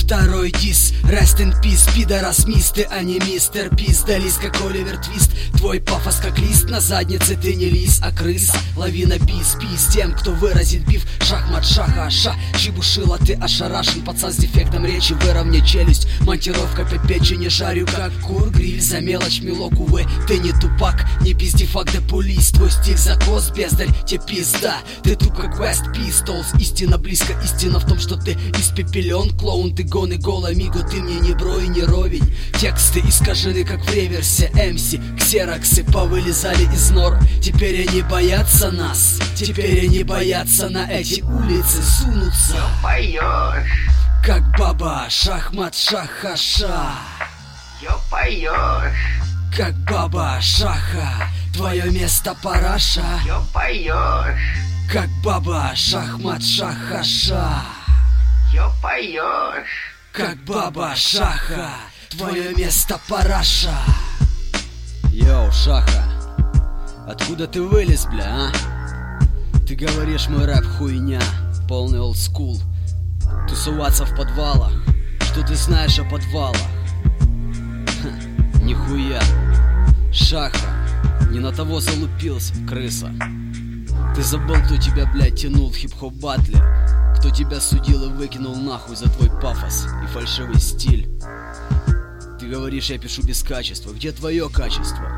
Второй дис, rest in peace, пидорас мисс, ты, а не мистер Пис. Дались как Оливер Твист, твой пафос как лист, на заднице ты не лис, а крыса. Лавина бис, пис тем, кто выразит биф. Шахмат, шаха-ша, чебушила, ты ошарашен. Пацан с дефектом речи, выровняй челюсть. Монтировка по печени, жарю как кур. Гриль за мелочь, милок, увы, ты не тупак. Не пизди, фак да пулись, твой стиль закос, бездарь, те пизда. Ты туп как West Pistols, истина близко. Истина в том, что ты испепелен. Клоун, ты гон и гол, амиго, ты мне не бро и не ровень. Тексты искажены, как в реверсе. МС, ксероксы повылезали из нор. Теперь они боятся нас. Теперь они боятся на эти улицы сунуться. Поешь, как баба, шахмат, шаха-ша. Поешь, как баба, шаха, твое место параша. Поешь, как баба, шахмат, шаха-ша. Поешь, как баба, шаха, твое место параша. Йоу, Шаха, откуда ты вылез, бля, а? Ты говоришь, мой рэп хуйня, полный олдскул. Тусоваться в подвалах, что ты знаешь о подвалах? Ха, нихуя. Шаха, не на того залупился, крыса. Ты забыл, кто тебя, блядь, тянул в хип-хоп батле? Кто тебя судил и выкинул нахуй за твой пафос и фальшивый стиль? Ты говоришь, я пишу без качества. Где твое качество?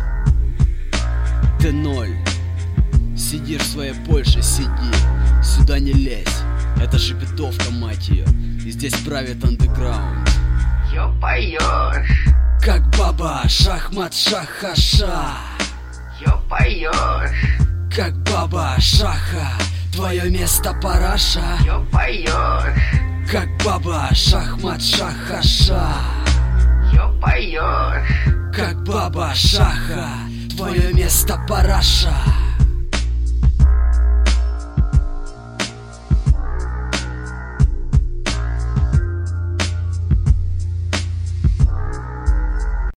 Ты ноль. Сидишь в своей Польше, сиди. Сюда не лезь. Это шепетовка, мать ее. И здесь правит андеграунд. Поешь, как баба, шахмат, шаха-ша. Поешь, как баба, шаха, твое место параша. Поешь, как баба, шахмат, шаха-ша. Поешь, как баба, шаха, твое место параша.